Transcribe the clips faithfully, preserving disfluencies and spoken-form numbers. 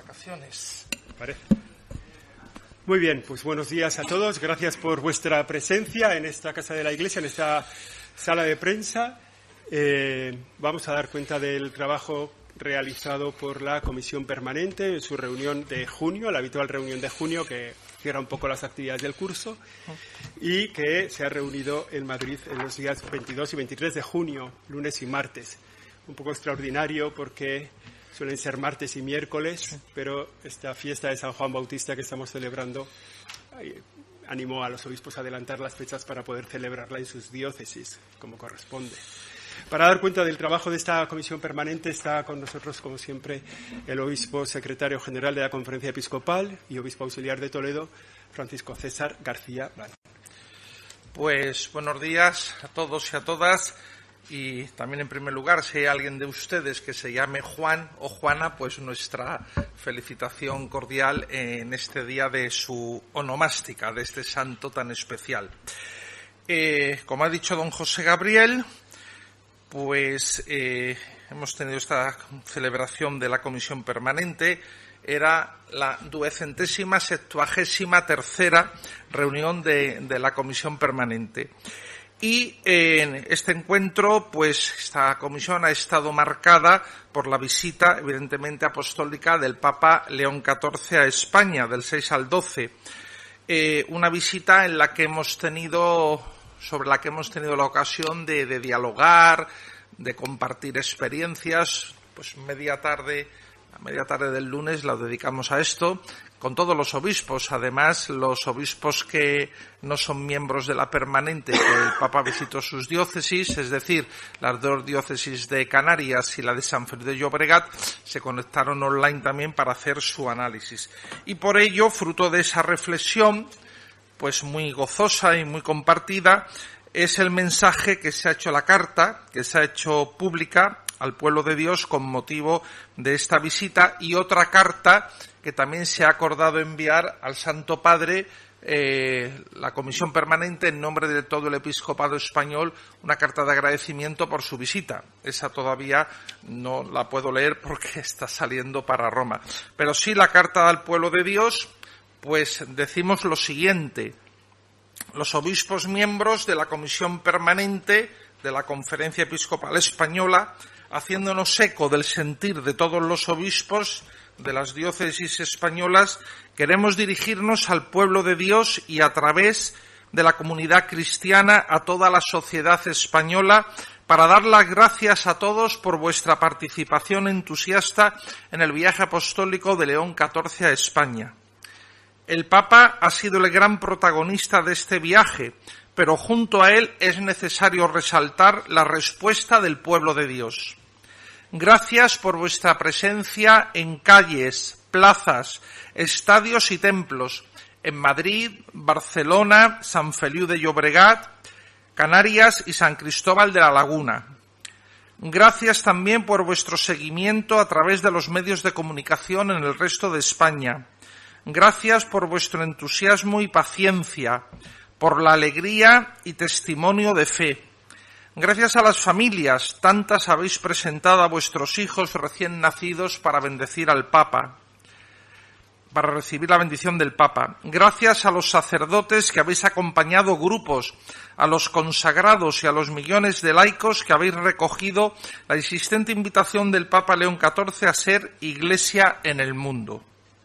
vacaciones. Parece. Muy bien, pues buenos días a todos. Gracias por vuestra presencia en esta Casa de la Iglesia, en esta sala de prensa. Eh, vamos a dar cuenta del trabajo realizado por la Comisión Permanente en su reunión de junio, la habitual reunión de junio que cierra un poco las actividades del curso y que se ha reunido en Madrid en los días veintidós y veintitrés de junio, lunes y martes. Un poco extraordinario porque suelen ser martes y miércoles, pero esta fiesta de San Juan Bautista que estamos celebrando eh, animó a los obispos a adelantar las fechas para poder celebrarla en sus diócesis, como corresponde. Para dar cuenta del trabajo de esta comisión permanente está con nosotros, como siempre, el obispo secretario general de la Conferencia Episcopal y obispo auxiliar de Toledo, Francisco César García Blanco. Pues buenos días a todos y a todas. Y también, en primer lugar, si hay alguien de ustedes que se llame Juan o Juana, pues nuestra felicitación cordial en este día de su onomástica, de este santo tan especial. Eh, como ha dicho don José Gabriel, pues eh, hemos tenido esta celebración de la Comisión Permanente. Era la duecentésima septuagésima tercera reunión de, de la Comisión Permanente. Y en este encuentro, pues esta comisión ha estado marcada por la visita, evidentemente, apostólica del Papa León catorce a España, del seis al doce. Eh, una visita en la que hemos tenido, sobre la que hemos tenido la ocasión de, de dialogar, de compartir experiencias. Pues media tarde, a media tarde del lunes la dedicamos a esto, con todos los obispos. Además, los obispos que no son miembros de la permanente, que el Papa visitó sus diócesis, es decir, las dos diócesis de Canarias y la de San Feliu de Llobregat, se conectaron online también para hacer su análisis. Y por ello, fruto de esa reflexión, pues muy gozosa y muy compartida, es el mensaje que se ha hecho, la carta que se ha hecho pública al pueblo de Dios con motivo de esta visita, y otra carta que también se ha acordado enviar al Santo Padre, eh, la Comisión Permanente, en nombre de todo el Episcopado Español, una carta de agradecimiento por su visita. Esa todavía no la puedo leer porque está saliendo para Roma. Pero sí la carta al pueblo de Dios, pues decimos lo siguiente: los obispos miembros de la Comisión Permanente de la Conferencia Episcopal Española, haciéndonos eco del sentir de todos los obispos de las diócesis españolas, queremos dirigirnos al pueblo de Dios y, a través de la comunidad cristiana, a toda la sociedad española, para dar las gracias a todos por vuestra participación entusiasta en el viaje apostólico de León catorce a España. El Papa ha sido el gran protagonista de este viaje, pero junto a él es necesario resaltar la respuesta del pueblo de Dios. Gracias por vuestra presencia en calles, plazas, estadios y templos, en Madrid, Barcelona, San Feliu de Llobregat, Canarias y San Cristóbal de la Laguna. Gracias también por vuestro seguimiento a través de los medios de comunicación en el resto de España. Gracias por vuestro entusiasmo y paciencia, por la alegría y testimonio de fe. Gracias a las familias, tantas habéis presentado a vuestros hijos recién nacidos para bendecir al Papa, para recibir la bendición del Papa. Gracias a los sacerdotes que habéis acompañado grupos, a los consagrados y a los millones de laicos que habéis recogido la insistente invitación del Papa León catorce a ser Iglesia en el mundo.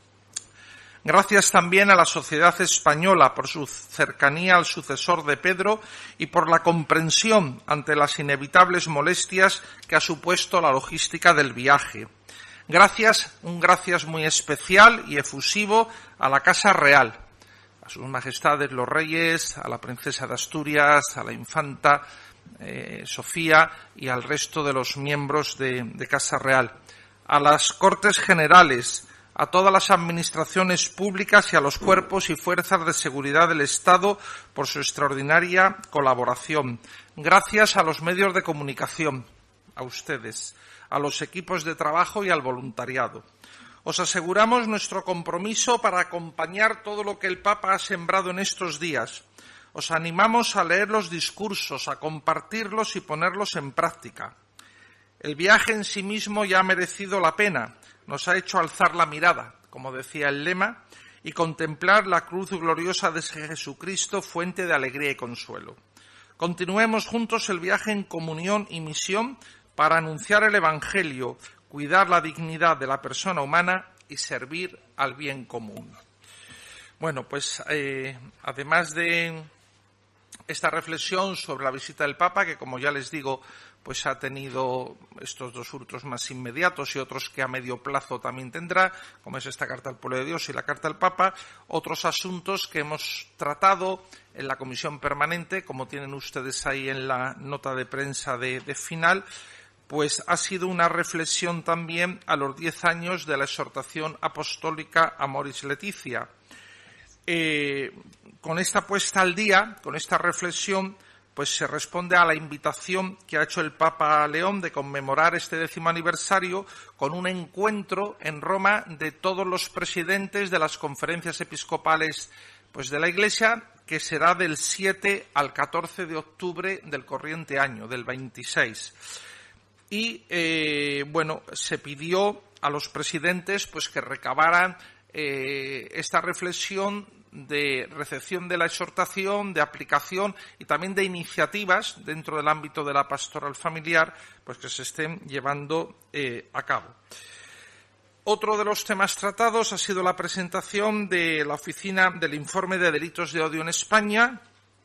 Gracias también a la sociedad española por su cercanía al sucesor de Pedro y por la comprensión ante las inevitables molestias que ha supuesto la logística del viaje. Gracias, un gracias muy especial y efusivo a la Casa Real, a sus majestades los reyes, a la princesa de Asturias, a la infanta eh, Sofía y al resto de los miembros de, de Casa Real, a las Cortes Generales, a todas las administraciones públicas y a los cuerpos y fuerzas de seguridad del Estado por su extraordinaria colaboración. Gracias a los medios de comunicación, a ustedes, a los equipos de trabajo y al voluntariado. Os aseguramos nuestro compromiso para acompañar todo lo que el Papa ha sembrado en estos días. Os animamos a leer los discursos, a compartirlos y ponerlos en práctica. El viaje en sí mismo ya ha merecido la pena. nos ha hecho alzar la mirada, como decía el lema, y contemplar la cruz gloriosa de Jesucristo, fuente de alegría y consuelo. Continuemos juntos el viaje en comunión y misión para anunciar el Evangelio, cuidar la dignidad de la persona humana y servir al bien común. Bueno, pues eh, además de esta reflexión sobre la visita del Papa, que como ya les digo, pues ha tenido estos dos frutos más inmediatos y otros que a medio plazo también tendrá, como es esta carta al pueblo de Dios y la carta al Papa, otros asuntos que hemos tratado en la comisión permanente, como tienen ustedes ahí en la nota de prensa de, de final, pues ha sido una reflexión también a los diez años de la exhortación apostólica Amoris Laetitia. Eh, con esta puesta al día, con esta reflexión, pues se responde a la invitación que ha hecho el Papa León de conmemorar este décimo aniversario con un encuentro en Roma de todos los presidentes de las conferencias episcopales pues de la Iglesia, que será del siete al catorce de octubre del corriente año, del veintiséis. Y, eh, bueno, se pidió a los presidentes pues que recabaran eh, esta reflexión de recepción de la exhortación, de aplicación y también de iniciativas dentro del ámbito de la pastoral familiar, pues que se estén llevando eh, a cabo. Otro de los temas tratados ha sido la presentación de la oficina del informe de delitos de odio en España,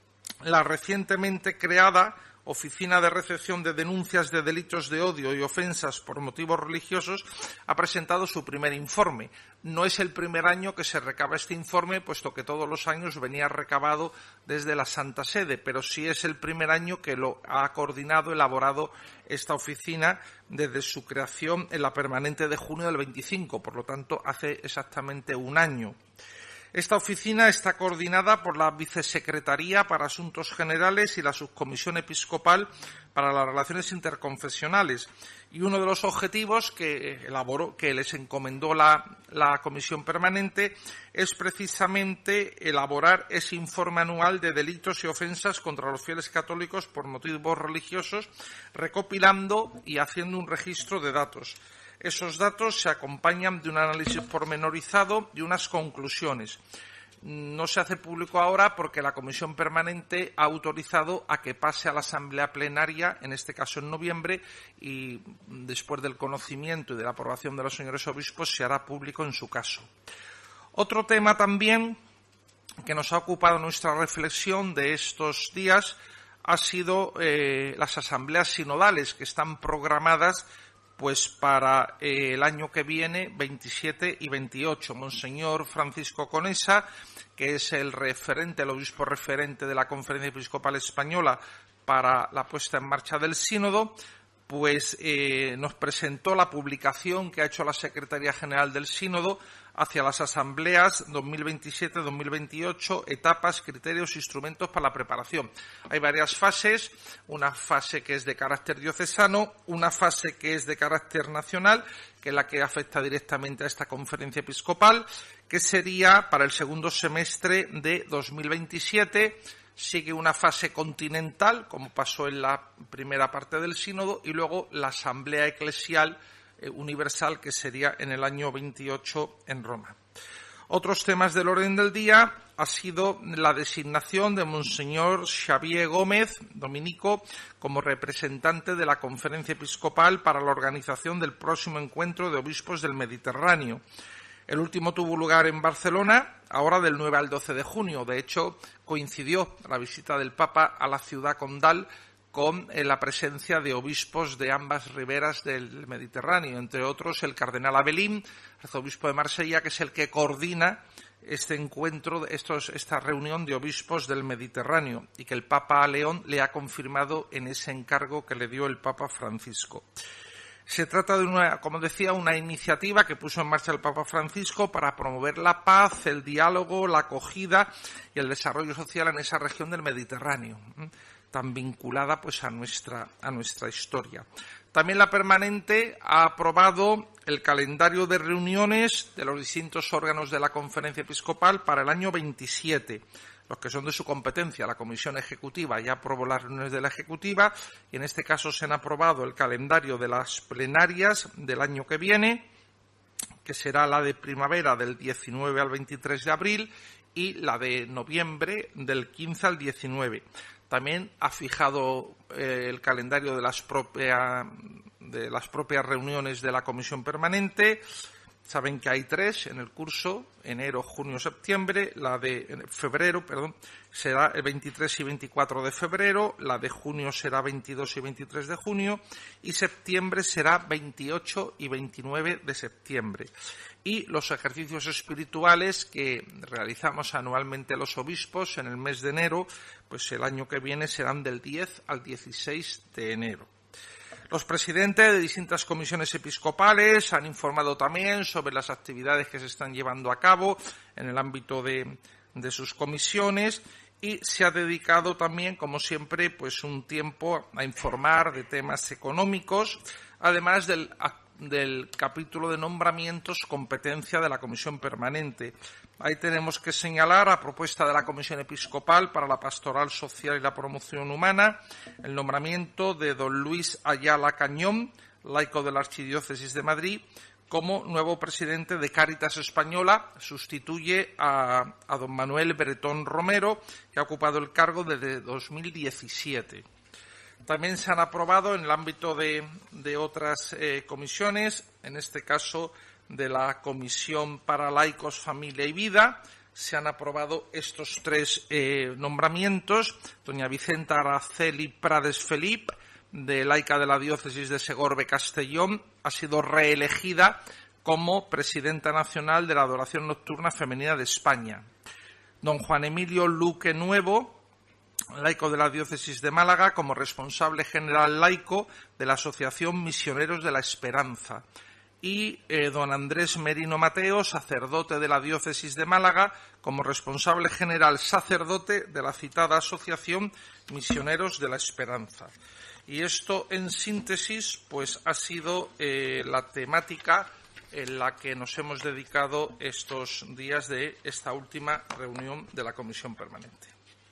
la recientemente creada Oficina de Recepción de Denuncias de Delitos de Odio y Ofensas por Motivos Religiosos ha presentado su primer informe. No es el primer año que se recaba este informe, puesto que todos los años venía recabado desde la Santa Sede, pero sí es el primer año que lo ha coordinado, elaborado esta oficina desde su creación en la permanente de junio del veinticinco, por lo tanto hace exactamente un año. Esta oficina está coordinada por la Vicesecretaría para Asuntos Generales y la Subcomisión Episcopal para las Relaciones Interconfesionales. Y uno de los objetivos que elaboró, que les encomendó la, la Comisión Permanente es precisamente elaborar ese informe anual de delitos y ofensas contra los fieles católicos por motivos religiosos, recopilando y haciendo un registro de datos. Esos datos se acompañan de un análisis pormenorizado y unas conclusiones. No se hace público ahora porque la Comisión Permanente ha autorizado a que pase a la Asamblea Plenaria, en este caso en noviembre, y después del conocimiento y de la aprobación de los señores obispos se hará público en su caso. Otro tema también que nos ha ocupado nuestra reflexión de estos días ha sido eh, las asambleas sinodales que están programadas pues para eh, el año que viene, veintisiete y veintiocho. Monseñor Francisco Conesa, que es el referente, el obispo referente de la Conferencia Episcopal Española para la puesta en marcha del sínodo, pues eh, nos presentó la publicación que ha hecho la Secretaría General del Sínodo hacia las asambleas dos mil veintisiete dos mil veintiocho, etapas, criterios, instrumentos para la preparación. Hay varias fases, una fase que es de carácter diocesano, una fase que es de carácter nacional, que es la que afecta directamente a esta conferencia episcopal, que sería para el segundo semestre de dos mil veintisiete. Sigue una fase continental, como pasó en la primera parte del sínodo, y luego la asamblea eclesial eh, universal, que sería en el año veintiocho en Roma. Otros temas del orden del día ha sido la designación de Monseñor Xavier Gómez, dominico, como representante de la Conferencia Episcopal para la organización del próximo encuentro de obispos del Mediterráneo. El último tuvo lugar en Barcelona, ahora del nueve al doce de junio. De hecho, coincidió la visita del Papa a la ciudad condal con eh, la presencia de obispos de ambas riberas del Mediterráneo, entre otros el cardenal Abelín, arzobispo de Marsella, que es el que coordina este encuentro, estos, esta reunión de obispos del Mediterráneo, y que el Papa León le ha confirmado en ese encargo que le dio el Papa Francisco. Se trata de una, como decía, una iniciativa que puso en marcha el Papa Francisco para promover la paz, el diálogo, la acogida y el desarrollo social en esa región del Mediterráneo, ¿eh? tan vinculada pues a nuestra, a nuestra historia. También la permanente ha aprobado el calendario de reuniones de los distintos órganos de la Conferencia Episcopal para el año veintisiete. Los que son de su competencia, la Comisión Ejecutiva ya aprobó las reuniones de la Ejecutiva y en este caso se han aprobado el calendario de las plenarias del año que viene que será la de primavera del diecinueve al veintitrés de abril y la de noviembre del quince al diecinueve. También ha fijado eh, el calendario de las, propia, de las propias reuniones de la Comisión Permanente. Saben que hay tres en el curso, enero, junio, septiembre. La de febrero, perdón, será el veintitrés y veinticuatro de febrero, la de junio será veintidós y veintitrés de junio y septiembre será veintiocho y veintinueve de septiembre. Y los ejercicios espirituales que realizamos anualmente los obispos en el mes de enero, pues el año que viene serán del diez al dieciséis de enero. Los presidentes de distintas comisiones episcopales han informado también sobre las actividades que se están llevando a cabo en el ámbito de, de sus comisiones y se ha dedicado también, como siempre, pues un tiempo a informar de temas económicos, además del, del capítulo de nombramientos competencia de la Comisión Permanente. Ahí tenemos que señalar, a propuesta de la Comisión Episcopal para la Pastoral Social y la Promoción Humana, el nombramiento de don Luis Ayala Cañón, laico de la Archidiócesis de Madrid, como nuevo presidente de Cáritas Española. Sustituye a, a don Manuel Bretón Romero, que ha ocupado el cargo desde dos mil diecisiete. También se han aprobado en el ámbito de, de otras eh, comisiones, en este caso de la Comisión para Laicos, Familia y Vida, se han aprobado estos tres eh, nombramientos. Doña Vicenta Araceli Prades Felip, de laica de la Diócesis de Segorbe Castellón, ha sido reelegida como presidenta nacional de la Adoración Nocturna Femenina de España. Don Juan Emilio Luque Nuevo, laico de la Diócesis de Málaga, como responsable general laico de la Asociación Misioneros de la Esperanza. Y eh, don Andrés Merino Mateo, sacerdote de la Diócesis de Málaga, como responsable general sacerdote de la citada Asociación Misioneros de la Esperanza. Y esto, en síntesis, pues ha sido eh, la temática en la que nos hemos dedicado estos días de esta última reunión de la Comisión Permanente.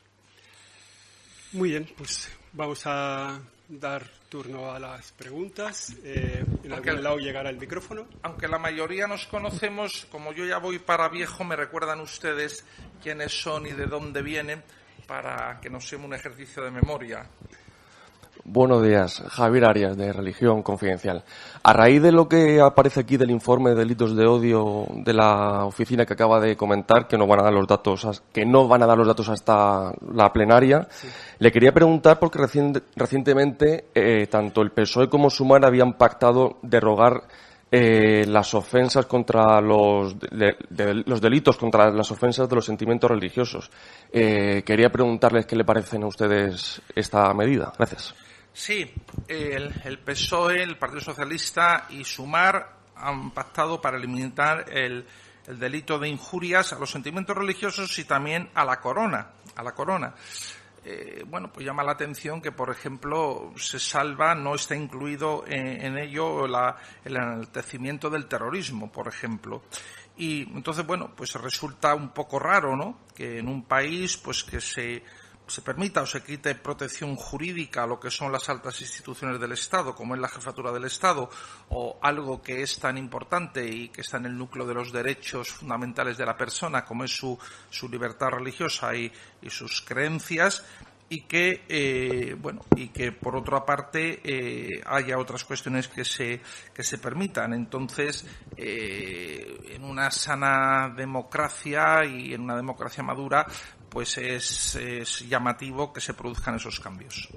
Muy bien, pues vamos a dar turno a las preguntas. Eh, en aunque, algún lado llegará el micrófono. Aunque la mayoría nos conocemos, como yo ya voy para viejo, me recuerdan ustedes quiénes son y de dónde vienen para que nos sea un ejercicio de memoria. Buenos días, Javier Arias, de Religión Confidencial. A raíz de lo que aparece aquí del informe de delitos de odio de la oficina que acaba de comentar, que no van a dar los datos, que no van a dar los datos hasta la plenaria, sí. Le quería preguntar porque recien, recientemente eh, tanto el P S O E como Sumar habían pactado derogar eh, las ofensas contra los, de, de, los delitos contra las ofensas de los sentimientos religiosos. Eh, quería preguntarles qué le parecen a ustedes esta medida. Gracias. Sí, el, el P S O E, el Partido Socialista y Sumar han pactado para eliminar el, el delito de injurias a los sentimientos religiosos y también a la corona, a la corona. Eh, bueno, pues llama la atención que, por ejemplo, se salva, no está incluido en, en ello la, el enaltecimiento del terrorismo, por ejemplo. Y entonces, bueno, pues resulta un poco raro, ¿no?, que en un país, pues que se se permita o se quite protección jurídica a lo que son las altas instituciones del Estado, como es la jefatura del Estado, o algo que es tan importante y que está en el núcleo de los derechos fundamentales de la persona, como es su, su libertad religiosa y, y sus creencias, y que, eh, bueno, y que por otra parte eh, haya otras cuestiones que se, que se permitan. Entonces, eh, en una sana democracia y en una democracia madura, pues es, es llamativo que se produzcan esos cambios.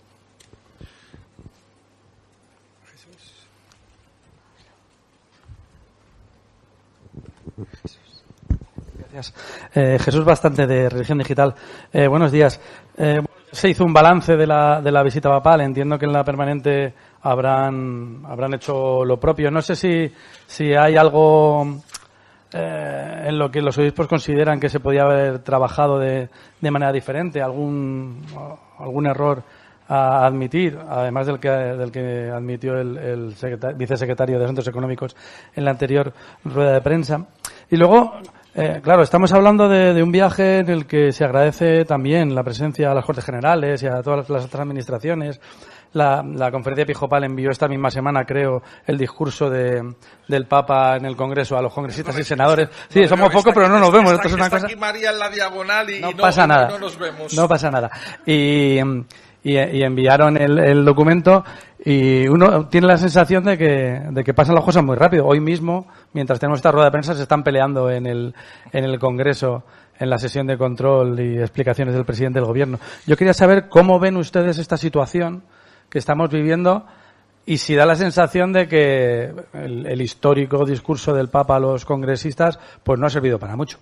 Gracias. Eh, Jesús Bastante, de Religión Digital. Eh, buenos días. Eh, se hizo un balance de la, de la visita papal. Entiendo que en la permanente habrán, habrán hecho lo propio. No sé si, si hay algo Eh, en lo que los obispos consideran que se podía haber trabajado de, de manera diferente, algún algún error a admitir, además del que del que admitió el, el secretario, vicesecretario de Asuntos Económicos en la anterior rueda de prensa. Y luego, eh, claro, estamos hablando de, de un viaje en el que se agradece también la presencia a las Cortes Generales y a todas las otras administraciones, la, la conferencia episcopal envió esta misma semana, creo, el discurso de, del Papa en el Congreso a los congresistas y senadores. Sí, no, somos pocos, pero no nos vemos. Está, Esto es una está cosa... aquí María en la diagonal y no, y no pasa nada. no nos vemos. No pasa nada. Y, y, y enviaron el, el documento y uno tiene la sensación de que, de que pasan las cosas muy rápido. Hoy mismo, mientras tenemos esta rueda de prensa, se están peleando en el, en el Congreso, en la sesión de control y explicaciones del presidente del Gobierno. Yo quería saber cómo ven ustedes esta situación que estamos viviendo y si da la sensación de que el, el histórico discurso del Papa a los congresistas pues no ha servido para mucho.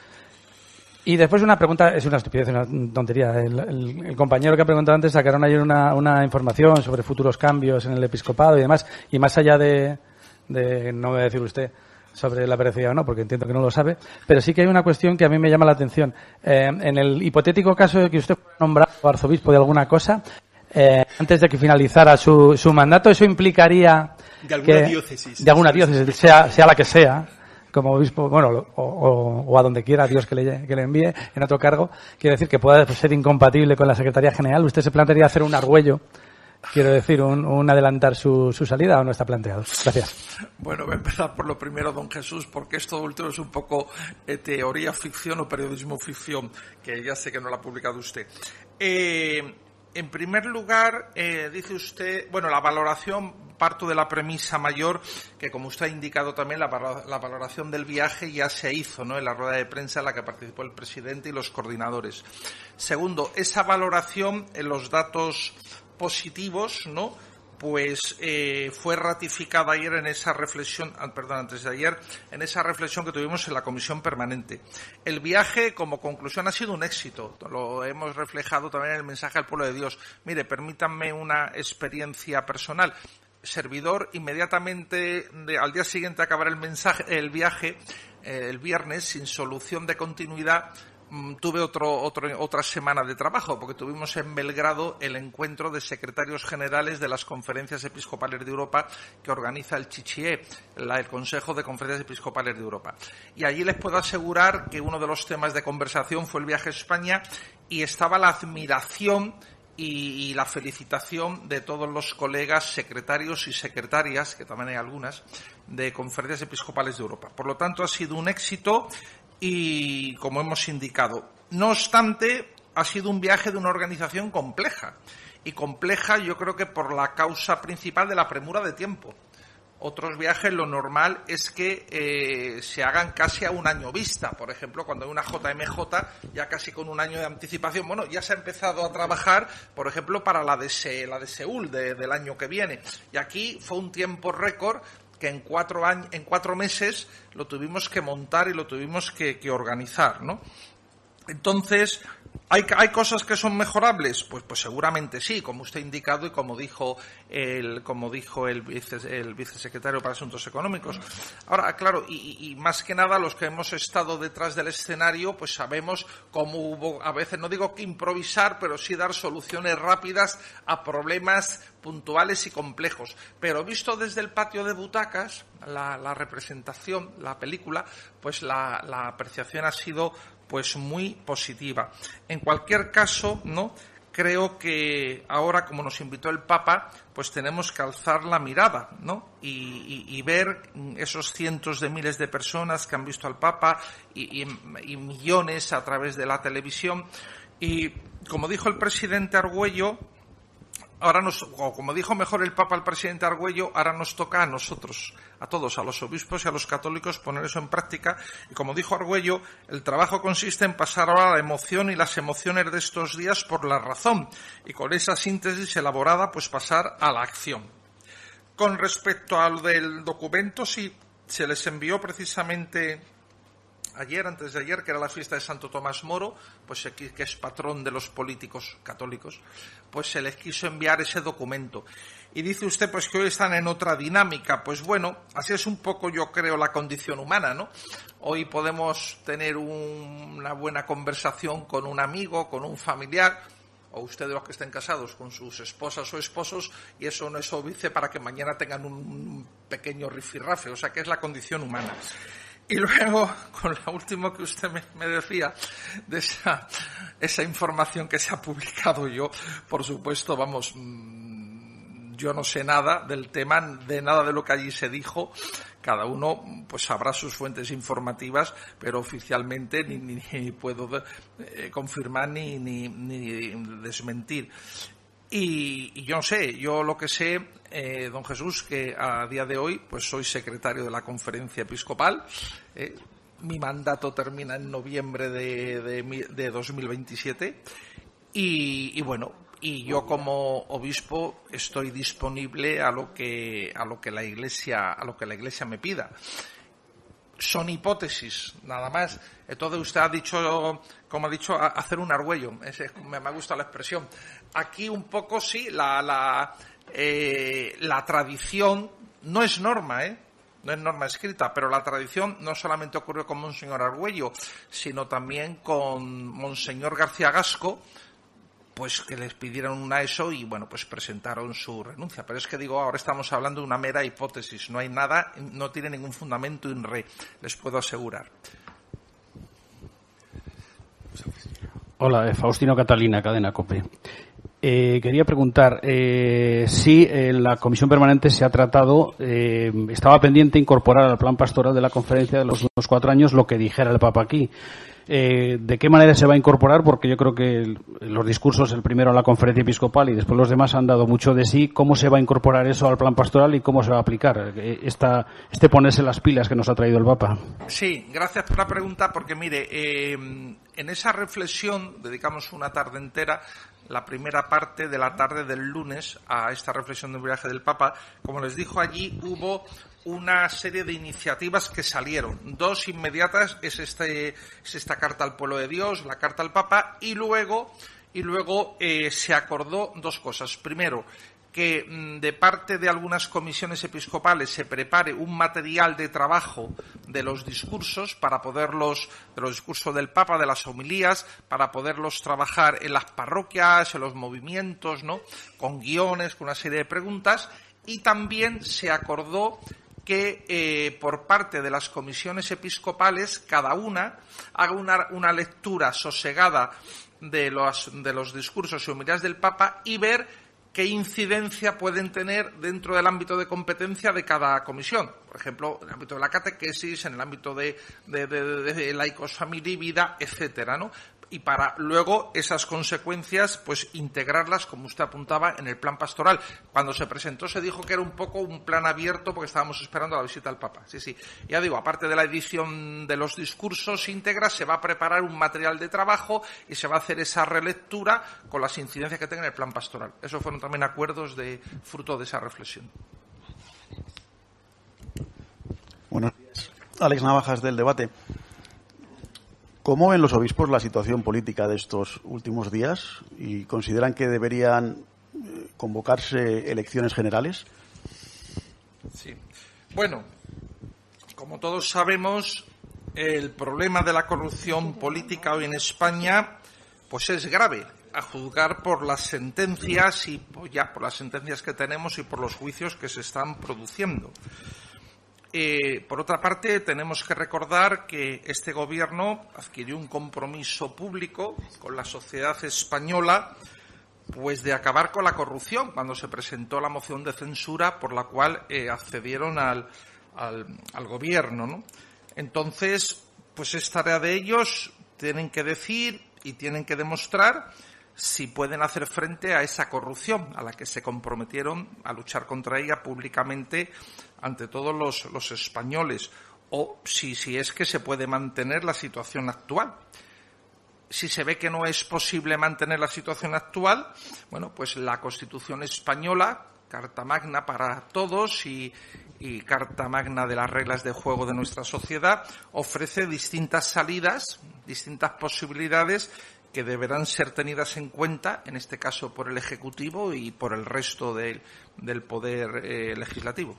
Y después una pregunta, es una estupidez, una tontería. El, el, el compañero que ha preguntado antes sacaron ayer una, una información sobre futuros cambios en el episcopado y demás, y más allá de, de no voy a decir usted sobre la veracidad o no, porque entiendo que no lo sabe, pero sí que hay una cuestión que a mí me llama la atención. Eh, en el hipotético caso de que usted fuera nombrado arzobispo de alguna cosa, eh, antes de que finalizara su, su mandato, eso implicaría de alguna que, diócesis, de alguna diócesis, sea, sea la que sea, como obispo, bueno, o, o, o a donde quiera Dios que le, que le envíe en otro cargo, quiere decir que pueda ser incompatible con la Secretaría General. ¿Usted se plantearía hacer un argüello? Quiero decir, un, un adelantar su, su salida, ¿o no está planteado? Gracias. Bueno, voy a empezar por lo primero, don Jesús, porque esto último es un poco eh, teoría ficción o periodismo ficción, que ya sé que no la ha publicado usted. Eh, en primer lugar, eh, dice usted, bueno, la valoración, parto de la premisa mayor, que como usted ha indicado también, la, la valoración del viaje ya se hizo, ¿no?, en la rueda de prensa en la que participó el presidente y los coordinadores. Segundo, esa valoración en los datos positivos, ¿no?, pues eh, fue ratificada ayer en esa reflexión, perdón, antes de ayer, en esa reflexión que tuvimos en la comisión permanente. El viaje, como conclusión, ha sido un éxito. Lo hemos reflejado también en el mensaje al pueblo de Dios. Mire, permítanme una experiencia personal. Servidor, inmediatamente de, al día siguiente a acabar el mensaje, el viaje, eh, el viernes, sin solución de continuidad, tuve otro, otro, otra semana de trabajo, porque tuvimos en Belgrado el encuentro de secretarios generales de las conferencias episcopales de Europa que organiza el C C I E, la, el Consejo de Conferencias Episcopales de Europa. Y allí les puedo asegurar que uno de los temas de conversación fue el viaje a España y estaba la admiración y, y la felicitación de todos los colegas secretarios y secretarias, que también hay algunas, de conferencias episcopales de Europa. Por lo tanto, ha sido un éxito y, como hemos indicado, no obstante, ha sido un viaje de una organización compleja. Y compleja, yo creo que por la causa principal de la premura de tiempo. Otros viajes, lo normal es que eh, se hagan casi a un año vista. Por ejemplo, cuando hay una J M J, ya casi con un año de anticipación. Bueno, ya se ha empezado a trabajar, por ejemplo, para la de, Se, la de Seúl de, del año que viene. Y aquí fue un tiempo récord que en cuatro años, en cuatro meses lo tuvimos que montar y lo tuvimos que, que organizar, ¿no? Entonces, ¿hay, ¿hay cosas que son mejorables? Pues, pues seguramente sí, como usted ha indicado y como dijo el, como dijo el, vice, el vicesecretario para Asuntos Económicos. Ahora, claro, y, y más que nada los que hemos estado detrás del escenario, pues sabemos cómo hubo, a veces no digo que improvisar, pero sí dar soluciones rápidas a problemas puntuales y complejos. Pero visto desde el patio de butacas, la, la representación, la película, pues la, la apreciación ha sido pues muy positiva. En cualquier caso, ¿no?, creo que ahora, como nos invitó el Papa, pues tenemos que alzar la mirada, ¿no?, y, y, y ver esos cientos de miles de personas que han visto al Papa y, y, y millones a través de la televisión. Y como dijo el presidente Argüello, ahora nos, o como dijo mejor el Papa al presidente Argüello, ahora nos toca a nosotros, a todos, a los obispos y a los católicos, poner eso en práctica. Y como dijo Argüello, el trabajo consiste en pasar ahora la emoción y las emociones de estos días por la razón, y con esa síntesis elaborada, pues pasar a la acción. Con respecto al del documento, sí, se les envió precisamente ayer, antes de ayer, que era la fiesta de Santo Tomás Moro, pues que es patrón de los políticos católicos, pues se les quiso enviar ese documento. Y dice usted pues que hoy están en otra dinámica. Pues bueno, así es un poco, yo creo, la condición humana, ¿no? Hoy podemos tener un, una buena conversación con un amigo, con un familiar, o ustedes los que estén casados con sus esposas o esposos, y eso no es obvio para que mañana tengan un pequeño rifirrafe, o sea que es la condición humana. Y luego, con la última que usted me, me decía, de esa, esa información que se ha publicado, yo, por supuesto, vamos, mmm, yo no sé nada del tema, de nada de lo que allí se dijo. Cada uno pues sabrá sus fuentes informativas, pero oficialmente ni, ni, ni puedo eh, confirmar ni, ni, ni desmentir. Y, y yo no sé, yo lo que sé, eh, don Jesús, que a día de hoy pues soy secretario de la Conferencia Episcopal. Eh, mi mandato termina en noviembre de, de, de dos mil veintisiete y, y bueno, y yo como obispo estoy disponible a lo que a lo que la Iglesia a lo que la Iglesia me pida. Son hipótesis, nada más. Entonces usted ha dicho, como ha dicho, hacer un argüello. Ese, me, me gusta la expresión. Aquí un poco sí, la la, eh, la tradición no es norma, ¿eh? No es norma escrita, pero la tradición no solamente ocurrió con Monseñor Argüello, sino también con Monseñor García Gasco, pues que les pidieron una ESO y bueno, pues presentaron su renuncia. Pero es que digo, ahora estamos hablando de una mera hipótesis, no hay nada, no tiene ningún fundamento in re, les puedo asegurar. Hola, Faustino Catalina, Cadena COPE. Eh, quería preguntar eh, si en la comisión permanente se ha tratado, eh, estaba pendiente incorporar al plan pastoral de la conferencia de los últimos cuatro años lo que dijera el Papa aquí. Eh, ¿De qué manera se va a incorporar? Porque yo creo que el, los discursos, el primero en la conferencia episcopal y después los demás han dado mucho de sí. ¿Cómo se va a incorporar eso al plan pastoral y cómo se va a aplicar esta, este ponerse las pilas que nos ha traído el Papa? Sí, gracias por la pregunta, porque mire, eh, en esa reflexión dedicamos una tarde entera, la primera parte de la tarde del lunes, a esta reflexión del viaje del Papa. Como les dijo allí, hubo una serie de iniciativas que salieron. Dos inmediatas es, este, es esta carta al pueblo de Dios, la carta al Papa, y luego, y luego eh, se acordó dos cosas. Primero, que mmm, de parte de algunas comisiones episcopales se prepare un material de trabajo de los discursos para poderlos, de los discursos del Papa, de las homilías, para poderlos trabajar en las parroquias, en los movimientos, ¿no? Con guiones, con una serie de preguntas, y también se acordó que eh, por parte de las comisiones episcopales cada una haga una, una lectura sosegada de los, de los discursos y homilías del Papa y ver qué incidencia pueden tener dentro del ámbito de competencia de cada comisión. Por ejemplo, en el ámbito de la catequesis, en el ámbito de, de, de, de, de laicos, familia y vida, etcétera, ¿no? Y para luego esas consecuencias, pues integrarlas, como usted apuntaba, en el plan pastoral. Cuando se presentó se dijo que era un poco un plan abierto porque estábamos esperando la visita al Papa. Sí, sí. Ya digo, aparte de la edición de los discursos íntegras, se va a preparar un material de trabajo y se va a hacer esa relectura con las incidencias que tenga en el plan pastoral. Esos fueron también acuerdos de fruto de esa reflexión. Buenos días. Alex Navajas, del Debate. ¿Cómo ven los obispos la situación política de estos últimos días y consideran que deberían convocarse elecciones generales? Sí. Bueno, como todos sabemos, el problema de la corrupción política hoy en España pues es grave, a juzgar por las sentencias y pues ya por las sentencias que tenemos y por los juicios que se están produciendo. Eh, por otra parte, tenemos que recordar que este Gobierno adquirió un compromiso público con la sociedad española, pues de acabar con la corrupción, cuando se presentó la moción de censura por la cual eh, accedieron al, al, al Gobierno, ¿no? Entonces, pues es tarea de ellos, tienen que decir y tienen que demostrar si pueden hacer frente a esa corrupción a la que se comprometieron a luchar contra ella públicamente ante todos los, los españoles, o si, si es que se puede mantener la situación actual. Si se ve que no es posible mantener la situación actual, bueno, pues la Constitución española, Carta Magna para todos y, y Carta Magna de las reglas de juego de nuestra sociedad, ofrece distintas salidas, distintas posibilidades que deberán ser tenidas en cuenta, en este caso por el Ejecutivo y por el resto de, del Poder eh, Legislativo.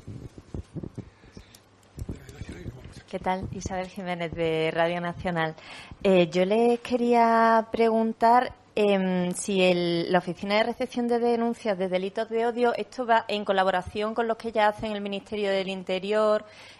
¿Qué tal? Isabel Jiménez, de Radio Nacional. Eh, yo les quería preguntar eh, si el, la Oficina de Recepción de Denuncias de Delitos de Odio, esto va en colaboración con los que ya hacen el Ministerio del Interior,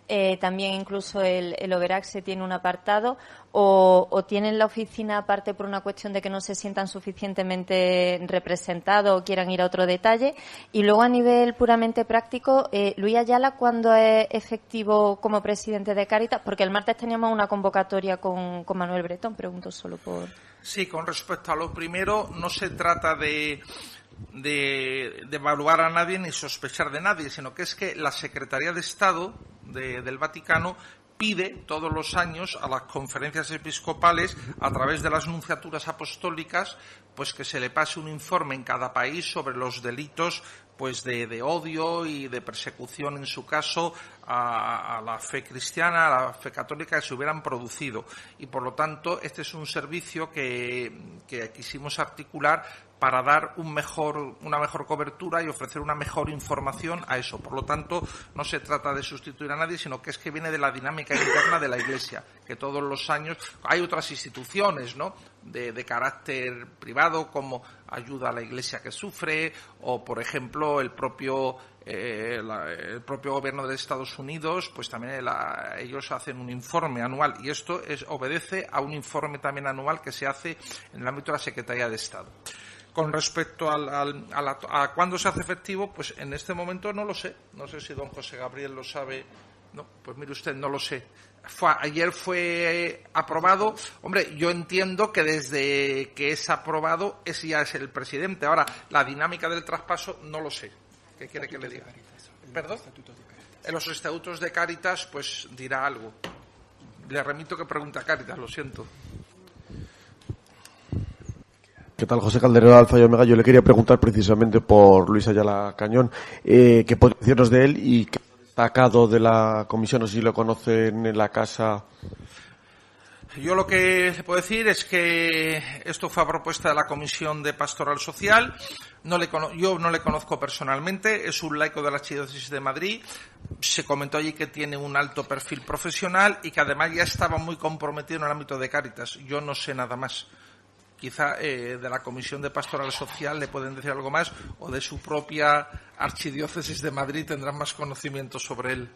eh, también incluso el, el Overaxe tiene un apartado, o, o tienen la oficina aparte por una cuestión de que no se sientan suficientemente representados o quieran ir a otro detalle. Y luego, a nivel puramente práctico, eh, Luis Ayala, ¿cuándo es efectivo como presidente de Cáritas? Porque el martes teníamos una convocatoria con, con Manuel Bretón, pregunto solo por... Sí, con respecto a lo primero, no se trata de... De, de evaluar a nadie ni sospechar de nadie, sino que es que la Secretaría de Estado de, del Vaticano pide todos los años a las conferencias episcopales, a través de las nunciaturas apostólicas, pues que se le pase un informe en cada país sobre los delitos pues de, de odio y de persecución, en su caso, a, a la fe cristiana, a la fe católica, que se hubieran producido. Y, por lo tanto, este es un servicio que, que quisimos articular para dar un mejor, una mejor cobertura y ofrecer una mejor información a eso. Por lo tanto, no se trata de sustituir a nadie, sino que es que viene de la dinámica interna de la Iglesia, que todos los años hay otras instituciones, ¿no?, de, de carácter privado, como Ayuda a la Iglesia que Sufre, o, por ejemplo, el propio eh, la, el propio gobierno de Estados Unidos, pues también la, ellos hacen un informe anual, y esto es, obedece a un informe también anual que se hace en el ámbito de la Secretaría de Estado. Con respecto al, al, a, la, a cuándo se hace efectivo, pues en este momento no lo sé. No sé si don José Gabriel lo sabe. No, pues mire usted, no lo sé. Fue, ayer fue aprobado. Hombre, yo entiendo que desde que es aprobado, ese ya es el presidente. Ahora, la dinámica del traspaso, no lo sé. ¿Qué quiere que le diga? ¿Perdón? En los estatutos de Cáritas, pues dirá algo. Le remito que pregunte a Cáritas, lo siento. ¿Qué tal, José Calderón, Alfa y Omega? Yo le quería preguntar precisamente por Luis Ayala Cañón, eh, qué podría decirnos de él y qué ha destacado de la comisión, no sé si lo conocen en la casa. Yo lo que le puedo decir es que esto fue a propuesta de la Comisión de Pastoral Social. No le cono- yo no le conozco personalmente, es un laico de la Archidiócesis de Madrid. Se comentó allí que tiene un alto perfil profesional y que además ya estaba muy comprometido en el ámbito de Cáritas. Yo no sé nada más. Quizá eh, de la Comisión de Pastoral Social le pueden decir algo más, o de su propia Archidiócesis de Madrid tendrán más conocimiento sobre él.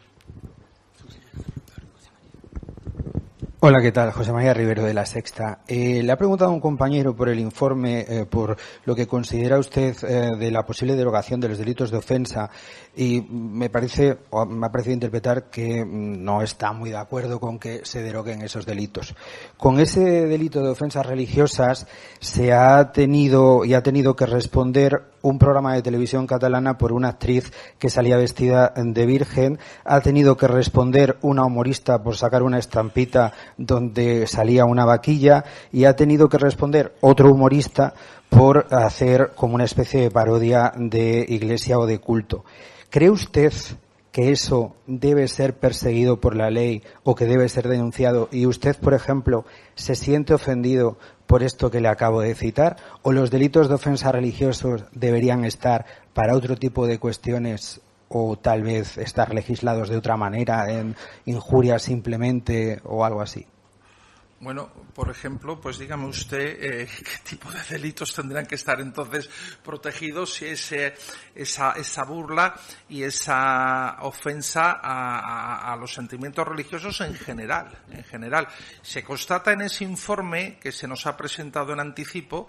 Hola, ¿qué tal? José María Rivero, de La Sexta. Eh, le ha preguntado a un compañero por el informe, eh, por lo que considera usted eh, de la posible derogación de los delitos de ofensa, y me parece, o me ha parecido interpretar que no está muy de acuerdo con que se deroguen esos delitos. Con ese delito de ofensas religiosas se ha tenido y ha tenido que responder un programa de televisión catalana por una actriz que salía vestida de virgen, ha tenido que responder una humorista por sacar una estampita donde salía una vaquilla, y ha tenido que responder otro humorista por hacer como una especie de parodia de iglesia o de culto. ¿Cree usted que eso debe ser perseguido por la ley o que debe ser denunciado, y usted, por ejemplo, se siente ofendido por esto que le acabo de citar, o los delitos de ofensa religiosos deberían estar para otro tipo de cuestiones, o tal vez estar legislados de otra manera, en injurias simplemente o algo así? Bueno, por ejemplo, pues dígame usted eh, qué tipo de delitos tendrían que estar entonces protegidos si ese, esa, esa burla y esa ofensa a, a, a los sentimientos religiosos en general, en general. Se constata en ese informe que se nos ha presentado en anticipo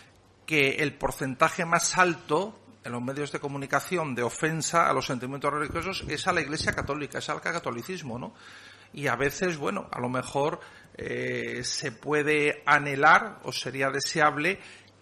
que el porcentaje más alto en los medios de comunicación de ofensa a los sentimientos religiosos es a la Iglesia Católica, es al catolicismo, ¿no? Y a veces, bueno, a lo mejor eh, se puede anhelar o sería deseable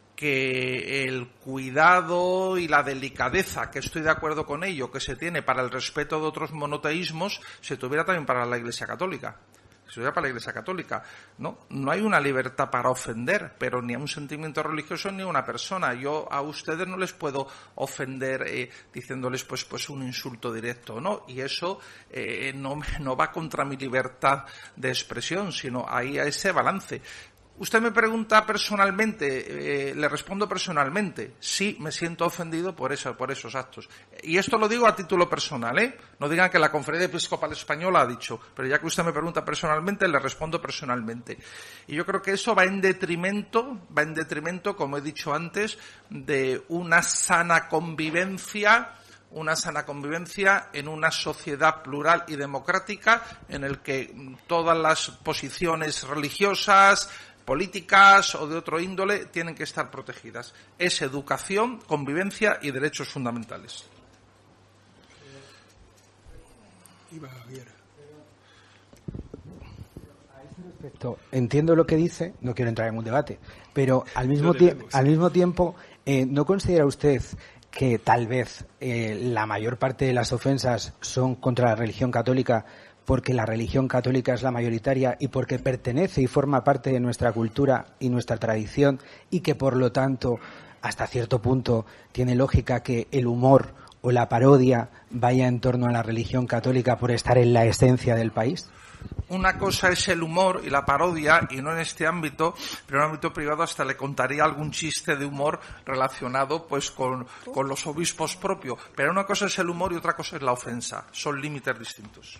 que el cuidado y la delicadeza, que estoy de acuerdo con ello, que se tiene para el respeto de otros monoteísmos, se tuviera también para la Iglesia Católica. Se tuviera para la Iglesia Católica. No, no hay una libertad para ofender, pero ni a un sentimiento religioso ni a una persona. Yo a ustedes no les puedo ofender eh, diciéndoles pues pues un insulto directo, ¿no? Y eso eh, no, no va contra mi libertad de expresión, sino ahí a ese balance. Usted me pregunta personalmente, eh, le respondo personalmente. Sí, me siento ofendido por eso, por esos actos. Y esto lo digo a título personal, ¿eh? No digan que la Conferencia Episcopal Española ha dicho, pero ya que usted me pregunta personalmente, le respondo personalmente. Y yo creo que eso va en detrimento, va en detrimento, como he dicho antes, de una sana convivencia, una sana convivencia en una sociedad plural y democrática en el que todas las posiciones religiosas, políticas o de otro índole tienen que estar protegidas. Es educación, convivencia y derechos fundamentales. Entiendo lo que dice, no quiero entrar en un debate, pero al mismo, tie al mismo tiempo, eh, ¿no considera usted que tal vez eh, la mayor parte de las ofensas son contra la religión católica porque la religión católica es la mayoritaria y porque pertenece y forma parte de nuestra cultura y nuestra tradición, y que por lo tanto, hasta cierto punto, tiene lógica que el humor o la parodia vaya en torno a la religión católica por estar en la esencia del país? Una cosa es el humor y la parodia, y no en este ámbito, pero en el ámbito privado hasta le contaría algún chiste de humor relacionado pues con, con los obispos propios. Pero una cosa es el humor y otra cosa es la ofensa. Son límites distintos.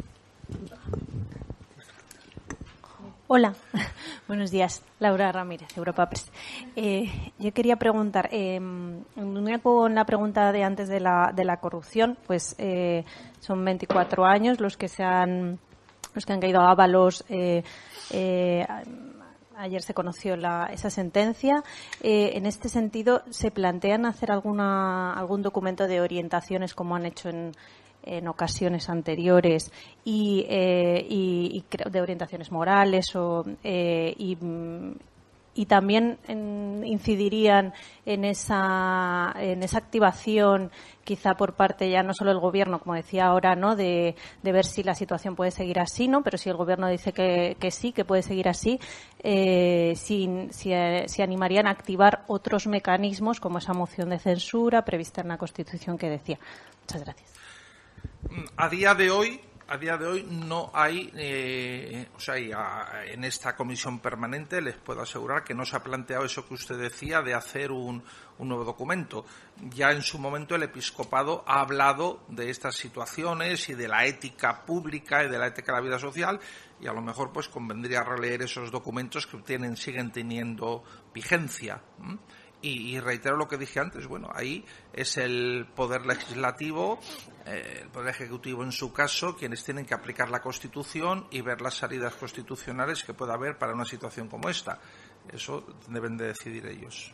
Hola, buenos días. Laura Ramírez, Europa Press. Eh, yo quería preguntar, eh, en unidad con la pregunta de antes de la, de la corrupción, pues eh, son veinticuatro años los que se han los que han caído a Ábalos. Eh, eh, ayer se conoció la, esa sentencia. Eh, en este sentido, ¿se plantean hacer alguna algún documento de orientaciones como han hecho en en ocasiones anteriores y, eh, y, y de orientaciones morales o eh, y, y también en, incidirían en esa en esa activación quizá por parte ya no solo del gobierno, como decía ahora, no de, de ver si la situación puede seguir así, no, pero si el gobierno dice que, que sí, que puede seguir así, eh, si, si, eh, si animarían a activar otros mecanismos como esa moción de censura prevista en la Constitución que decía. Muchas gracias. A día de hoy, a día de hoy no hay, eh, o sea, ya en esta comisión permanente les puedo asegurar que no se ha planteado eso que usted decía de hacer un, un nuevo documento. Ya en su momento el episcopado ha hablado de estas situaciones y de la ética pública y de la ética de la vida social, y a lo mejor pues convendría releer esos documentos que tienen, siguen teniendo vigencia. ¿Mm? Y, y reitero lo que dije antes, bueno, ahí es el Poder Legislativo, eh, el Poder Ejecutivo en su caso, quienes tienen que aplicar la Constitución y ver las salidas constitucionales que pueda haber para una situación como esta. Eso deben de decidir ellos.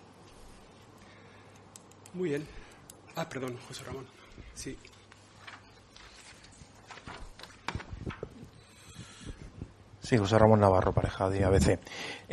Muy bien. Ah, perdón, José Ramón. Sí. Sí, José Ramón Navarro, pareja de A B C.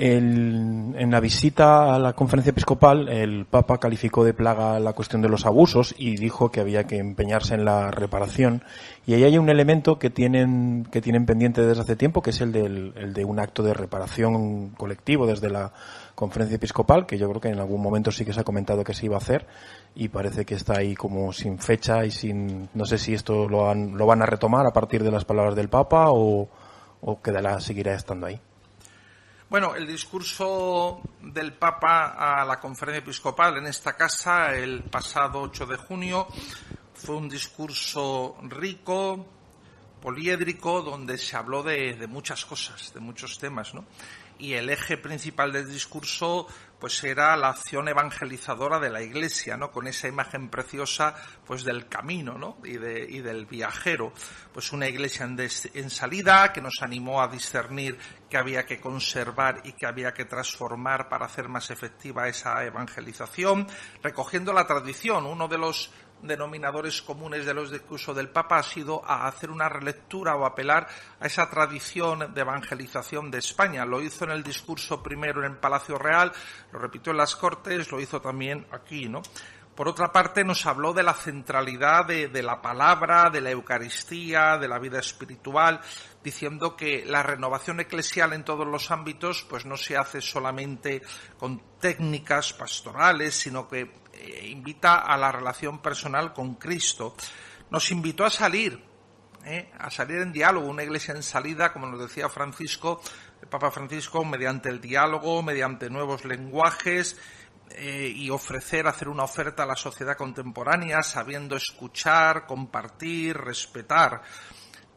El, en la visita a la conferencia episcopal, el Papa calificó de plaga la cuestión de los abusos y dijo que había que empeñarse en la reparación. Y ahí hay un elemento que tienen, que tienen pendiente desde hace tiempo, que es el, del, el de un acto de reparación colectivo desde la conferencia episcopal, que yo creo que en algún momento sí que se ha comentado que se iba a hacer, y parece que está ahí como sin fecha y sin, no sé si esto lo, han, lo van a retomar a partir de las palabras del Papa o ¿O quedará, seguirá estando ahí? Bueno, el discurso del Papa a la conferencia episcopal en esta casa el pasado ocho de junio fue un discurso rico, poliédrico, donde se habló de, de muchas cosas, de muchos temas, ¿no? Y el eje principal del discurso pues era la acción evangelizadora de la Iglesia, ¿no? Con esa imagen preciosa pues del camino, ¿no? y, de, y del viajero. Pues una Iglesia en, des, en salida que nos animó a discernir que había que conservar y que había que transformar para hacer más efectiva esa evangelización, recogiendo la tradición. Uno de los denominadores comunes de los discursos del Papa ha sido a hacer una relectura o apelar a esa tradición de evangelización de España. Lo hizo en el discurso primero en el Palacio Real, lo repitió en las Cortes, lo hizo también aquí, ¿no? Por otra parte, nos habló de la centralidad de, de la palabra, de la Eucaristía, de la vida espiritual, diciendo que la renovación eclesial en todos los ámbitos pues no se hace solamente con técnicas pastorales, sino que eh, invita a la relación personal con Cristo. Nos invitó a salir, eh, a salir en diálogo, una iglesia en salida, como nos decía Francisco, el Papa Francisco, mediante el diálogo, mediante nuevos lenguajes, Eh, y ofrecer, hacer una oferta a la sociedad contemporánea, sabiendo escuchar, compartir, respetar.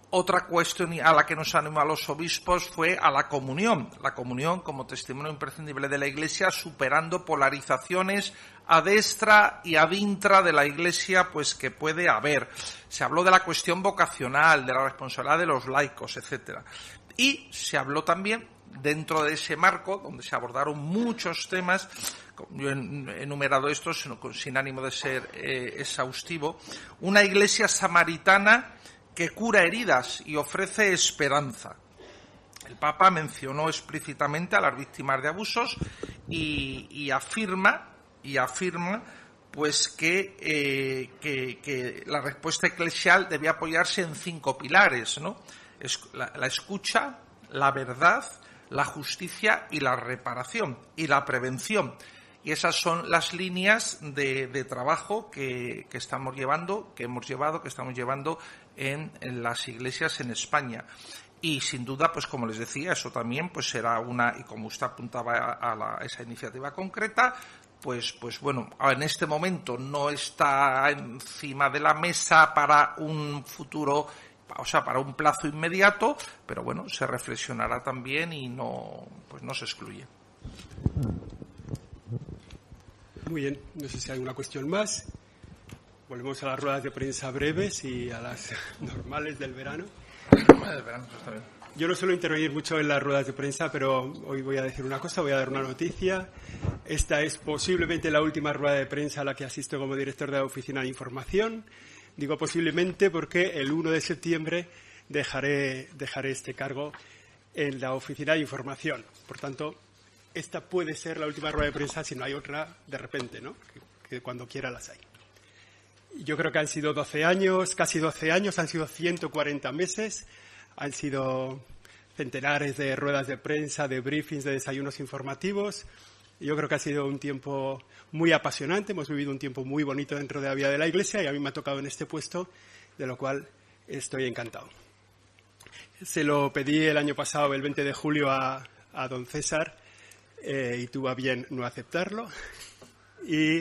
Otra cuestión a la que nos animó a los obispos fue a la comunión. La comunión como testimonio imprescindible de la Iglesia, superando polarizaciones a destra y a vintra de la Iglesia, pues que puede haber. Se habló de la cuestión vocacional, de la responsabilidad de los laicos, etcétera. Y se habló también, dentro de ese marco, donde se abordaron muchos temas, yo he enumerado estos sin ánimo de ser eh, exhaustivo, una Iglesia samaritana que cura heridas y ofrece esperanza. El Papa mencionó explícitamente a las víctimas de abusos y, y afirma, y afirma pues que, eh, que, que la respuesta eclesial debía apoyarse en cinco pilares, ¿no? Es, la, la escucha, la verdad, la justicia y la reparación y la prevención. Y esas son las líneas de, de trabajo que, que estamos llevando, que hemos llevado, que estamos llevando en, en las iglesias en España. Y sin duda, pues como les decía, eso también pues será una, y como usted apuntaba a, a, la, a esa iniciativa concreta, pues, pues bueno, en este momento no está encima de la mesa para un futuro, o sea, para un plazo inmediato, pero bueno, se reflexionará también y no, pues no se excluye. Muy bien, no sé si hay alguna cuestión más. Volvemos a las ruedas de prensa breves y a las normales del verano. Del verano, pues está bien. Yo no suelo intervenir mucho en las ruedas de prensa, pero hoy voy a decir una cosa, voy a dar una noticia. Esta es posiblemente la última rueda de prensa a la que asisto como director de la Oficina de Información. Digo posiblemente porque el uno de septiembre dejaré, dejaré este cargo en la Oficina de Información. Por tanto, esta puede ser la última rueda de prensa si no hay otra de repente, ¿no? Que, que cuando quiera las hay. Yo creo que han sido doce años, casi doce años, han sido ciento cuarenta meses, han sido centenares de ruedas de prensa, de briefings, de desayunos informativos. Yo creo que ha sido un tiempo muy apasionante, hemos vivido un tiempo muy bonito dentro de la vida de la Iglesia y a mí me ha tocado en este puesto, de lo cual estoy encantado. Se lo pedí el año pasado, el veinte de julio, a, a don César, Eh, y tuvo a bien no aceptarlo. Y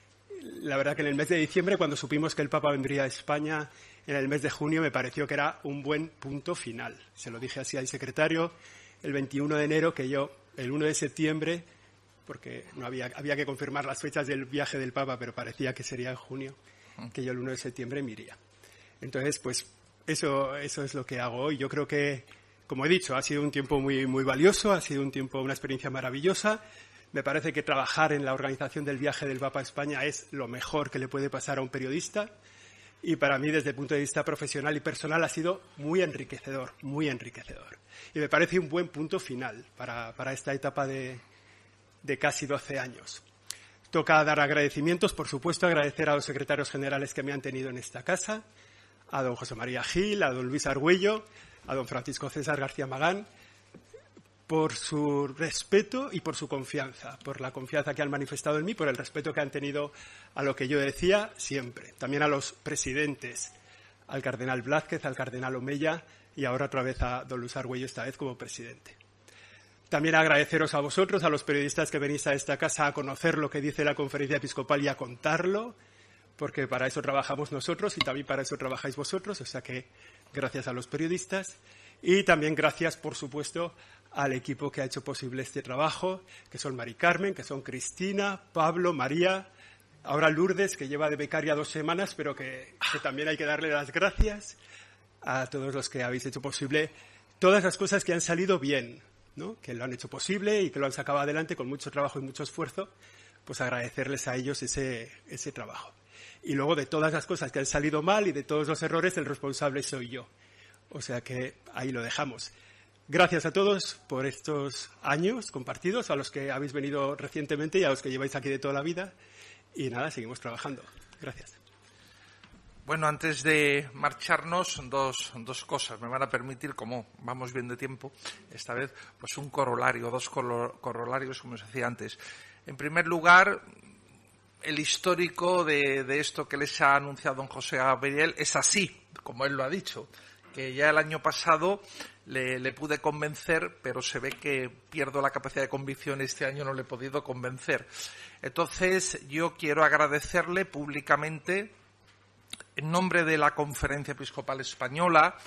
la verdad que en el mes de diciembre, cuando supimos que el Papa vendría a España, en el mes de junio, me pareció que era un buen punto final. Se lo dije así al secretario el veintiuno de enero, que yo el uno de septiembre, porque no había, había que confirmar las fechas del viaje del Papa, pero parecía que sería en junio, que yo el uno de septiembre me iría. Entonces, pues eso, eso es lo que hago hoy. Yo creo que, como he dicho, ha sido un tiempo muy, muy valioso, ha sido un tiempo, una experiencia maravillosa. Me parece que trabajar en la organización del viaje del Papa a España es lo mejor que le puede pasar a un periodista. Y para mí, desde el punto de vista profesional y personal, ha sido muy enriquecedor, muy enriquecedor. Y me parece un buen punto final para, para esta etapa de, de casi doce años. Toca dar agradecimientos, por supuesto, agradecer a los secretarios generales que me han tenido en esta casa, a don José María Gil, a don Luis Argüello, a don Francisco César García Magán, por su respeto y por su confianza, por la confianza que han manifestado en mí, por el respeto que han tenido a lo que yo decía siempre. También a los presidentes, al cardenal Blázquez, al cardenal Omeya y ahora otra vez a don Luis Argüello, esta vez como presidente. También agradeceros a vosotros, a los periodistas que venís a esta casa a conocer lo que dice la Conferencia Episcopal y a contarlo, porque para eso trabajamos nosotros y también para eso trabajáis vosotros, o sea que gracias a los periodistas. Y también gracias, por supuesto, al equipo que ha hecho posible este trabajo, que son Mari Carmen, que son Cristina, Pablo, María, ahora Lourdes, que lleva de becaria dos semanas, pero que, que también hay que darle las gracias a todos los que habéis hecho posible todas las cosas que han salido bien, ¿no? Que lo han hecho posible y que lo han sacado adelante con mucho trabajo y mucho esfuerzo, pues agradecerles a ellos ese, ese trabajo. Y luego de todas las cosas que han salido mal y de todos los errores, el responsable soy yo. O sea que ahí lo dejamos. Gracias a todos por estos años compartidos, a los que habéis venido recientemente y a los que lleváis aquí de toda la vida. Y nada, seguimos trabajando. Gracias. Bueno, antes de marcharnos, dos, dos cosas. Me van a permitir, como vamos bien de tiempo, esta vez, pues un corolario, dos corolarios, como os decía antes. En primer lugar, el histórico de, de esto que les ha anunciado don José Gabriel es así, como él lo ha dicho, que ya el año pasado le, le pude convencer, pero se ve que pierdo la capacidad de convicción, este año no le he podido convencer. Entonces, yo quiero agradecerle públicamente, en nombre de la Conferencia Episcopal Española,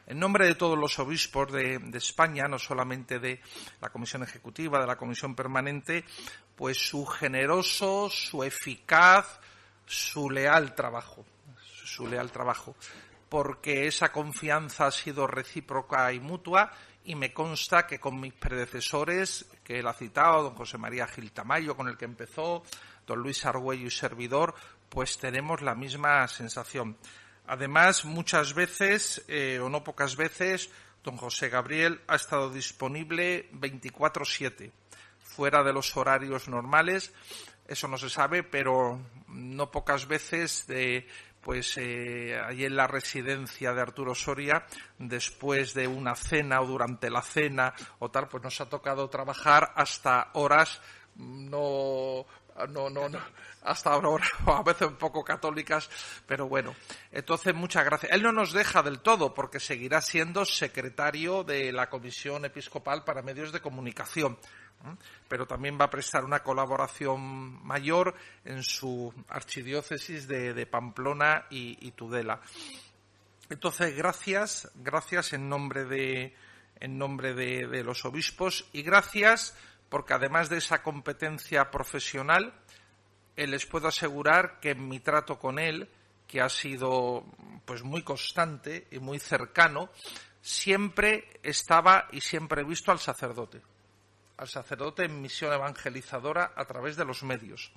En nombre de todos los obispos de, de España, no solamente de la Comisión Ejecutiva, de la Comisión Permanente, pues su generoso, su eficaz, su leal trabajo, su leal trabajo, porque esa confianza ha sido recíproca y mutua, y me consta que con mis predecesores, que él ha citado, don José María Gil Tamayo, con el que empezó, don Luis Argüello y servidor, pues tenemos la misma sensación. Además, muchas veces, eh, o no pocas veces, don José Gabriel ha estado disponible veinticuatro siete, fuera de los horarios normales. Eso no se sabe, pero no pocas veces, de, pues eh, allí en la residencia de Arturo Soria, después de una cena o durante la cena o tal, pues nos ha tocado trabajar hasta horas no... No, no, no, hasta ahora, a veces un poco católicas, pero bueno. Entonces, muchas gracias. Él no nos deja del todo, porque seguirá siendo secretario de la Comisión Episcopal para Medios de Comunicación, ¿eh? Pero también va a prestar una colaboración mayor en su archidiócesis de, de Pamplona y, y Tudela. Entonces, gracias, gracias en nombre de, en nombre de, de los obispos, y gracias porque además de esa competencia profesional, eh, les puedo asegurar que en mi trato con él, que ha sido pues muy constante y muy cercano, siempre estaba y siempre he visto al sacerdote, al sacerdote en misión evangelizadora a través de los medios.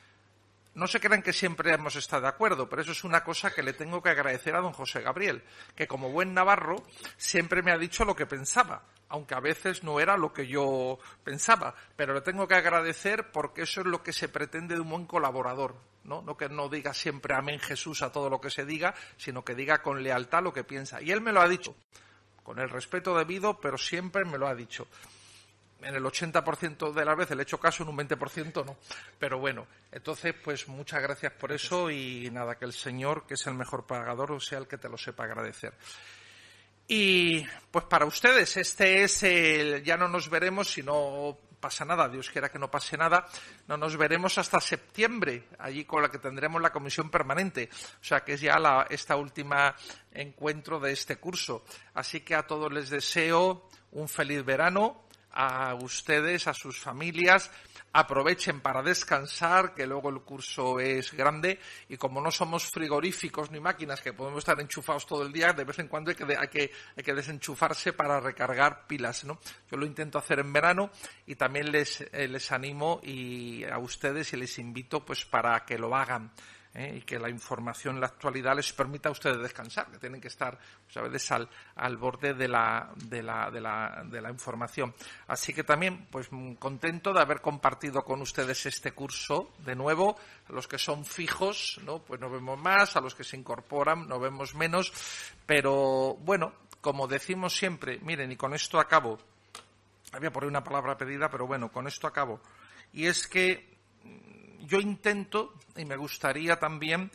No se crean que siempre hemos estado de acuerdo, pero eso es una cosa que le tengo que agradecer a don José Gabriel, que como buen navarro siempre me ha dicho lo que pensaba, aunque a veces no era lo que yo pensaba, pero le tengo que agradecer porque eso es lo que se pretende de un buen colaborador, ¿no? No que no diga siempre amén Jesús a todo lo que se diga, sino que diga con lealtad lo que piensa. Y él me lo ha dicho, con el respeto debido, pero siempre me lo ha dicho. En el ochenta por ciento de las veces le he hecho caso, en un veinte por ciento no. Pero bueno, entonces, pues muchas gracias por eso y nada, que el Señor, que es el mejor pagador, sea el que te lo sepa agradecer. Y pues para ustedes, este es el... Ya no nos veremos si no pasa nada, Dios quiera que no pase nada, no nos veremos hasta septiembre, allí con la que tendremos la comisión permanente. O sea, que es ya la, esta última encuentro de este curso. Así que a todos les deseo un feliz verano, a ustedes, a sus familias, aprovechen para descansar, que luego el curso es grande, y como no somos frigoríficos ni máquinas que podemos estar enchufados todo el día, de vez en cuando hay que, hay que, hay que desenchufarse para recargar pilas, ¿no? Yo lo intento hacer en verano y también les, eh, les animo y a ustedes y les invito pues para que lo hagan. ¿Eh? Y que la información en la actualidad les permita a ustedes descansar, que tienen que estar pues, a veces al, al borde de la, de, la, de, la, de la información. Así que también pues contento de haber compartido con ustedes este curso de nuevo. A los que son fijos, ¿no? Pues nos vemos más, a los que se incorporan nos vemos menos, pero bueno, como decimos siempre, miren, y con esto acabo, había por ahí una palabra pedida, pero bueno, con esto acabo, y es que yo intento, y me gustaría también,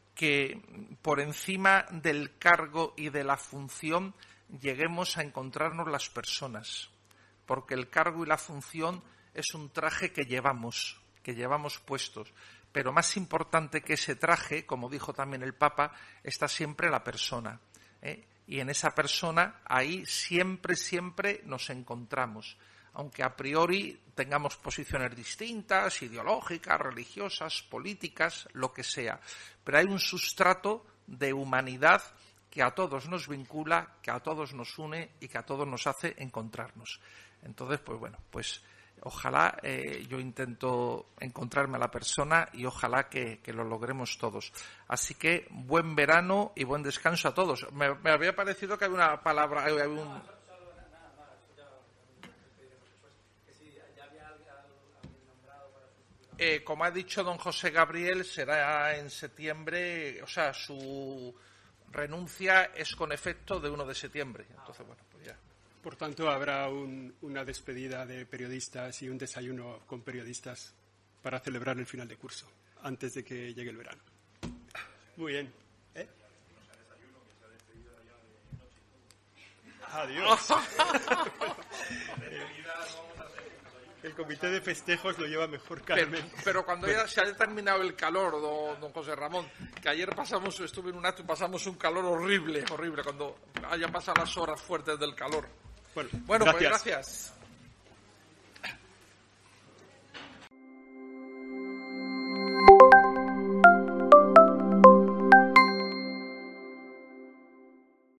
que por encima del cargo y de la función lleguemos a encontrarnos las personas, porque el cargo y la función es un traje que llevamos, que llevamos puestos, pero más importante que ese traje, como dijo también el Papa, está siempre la persona, ¿eh? Y en esa persona, ahí siempre, siempre nos encontramos. Aunque a priori tengamos posiciones distintas, ideológicas, religiosas, políticas, lo que sea. Pero hay un sustrato de humanidad que a todos nos vincula, que a todos nos une y que a todos nos hace encontrarnos. Entonces, pues bueno, pues ojalá eh, yo intento encontrarme a la persona y ojalá que, que lo logremos todos. Así que buen verano y buen descanso a todos. Me, me había parecido que había una palabra... Había un, Eh, como ha dicho don José Gabriel, será en septiembre, o sea, su renuncia es con efecto de uno de septiembre. Entonces, bueno, pues ya. Por tanto, habrá un, una despedida de periodistas y un desayuno con periodistas para celebrar el final de curso, antes de que llegue el verano. Muy bien. ¿Eh? Adiós. El comité de festejos lo lleva mejor Carmen. Pero, pero cuando ya se haya terminado el calor, don, don José Ramón, que ayer pasamos, estuve en un acto y pasamos un calor horrible, horrible, cuando hayan pasado las horas fuertes del calor. Bueno, bueno gracias. pues gracias.